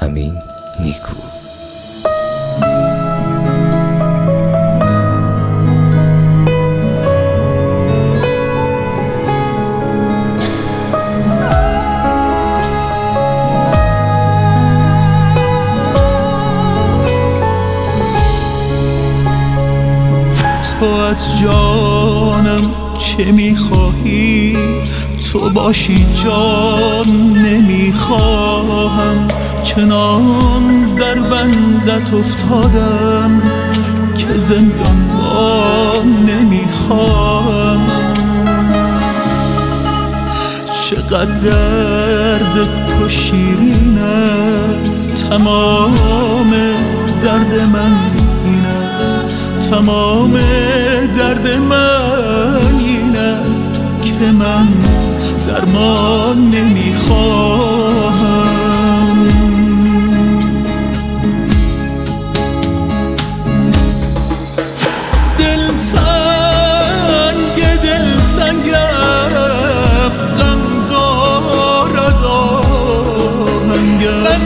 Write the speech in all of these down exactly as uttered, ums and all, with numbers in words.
امین نیکو. تو از جانم چه میخواهی؟ تو باشی جان نمیخواهم، چنان در بندت افتادم که زندان بان نمیخواهم. چقدر درد تو شیرین است، تمام درد من این است، تمام درد من این است که من درمان نمیخواهم. دلتنگ دلتنگم، غم دارد آهنگم، من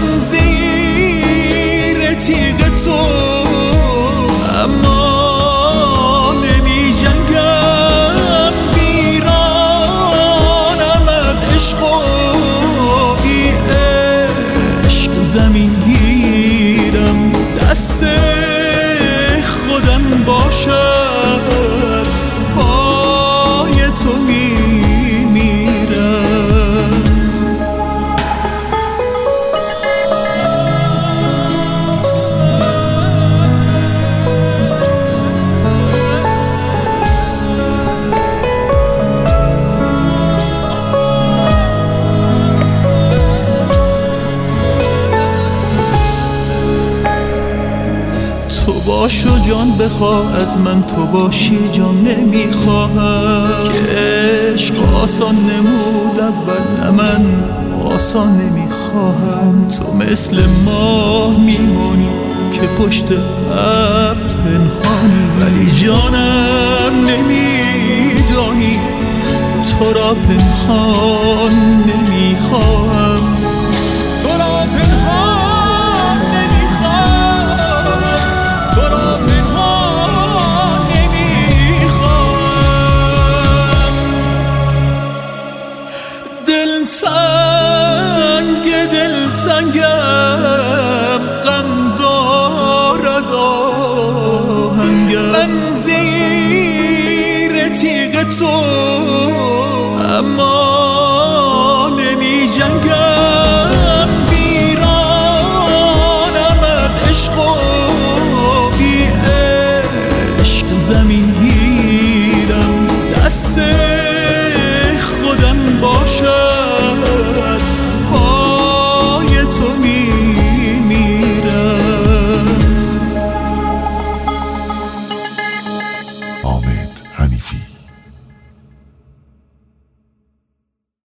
زیر تیغ تو اما زمین گیرم، دست خودم باشد پای تو میمیرم. تو باش و جان بخواه از من، تو باشی جان نمیخواهم، که عشق آسان نمود اول، نه من آسان نمیخواهم. تو مثل ماه میمانی که پشت ابر پنهانی، ولی جانم نمیدانی تو را پنهان نمیخواهم. تو را پنهان دلتنگ دلتنگم، غم دارد آهنگم، من زیر تیغ تو اما نمی جنگم. ویرانم از عشق و بی عشق زمین گیرم، دست خودم باشد پای تو میمیرم. حامد حنیفی.